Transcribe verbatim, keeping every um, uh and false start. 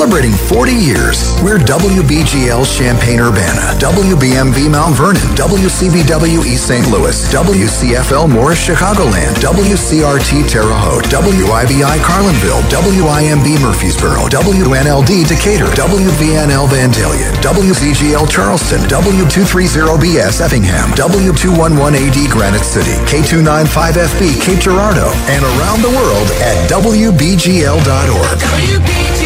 Celebrating forty years, we're W B G L Champaign-Urbana, W B M V Mount Vernon, W C B W East Saint Louis, W C F L Morris Chicagoland, W C R T Terre Haute, W I B I Carlinville, W I M B Murfreesboro, W N L D Decatur, W V N L Vandalia, W Z G L Charleston, W two thirty B S Effingham, W two eleven A D Granite City, K two ninety-five F B Cape Girardeau, and around the world at W B G L dot org. W B G L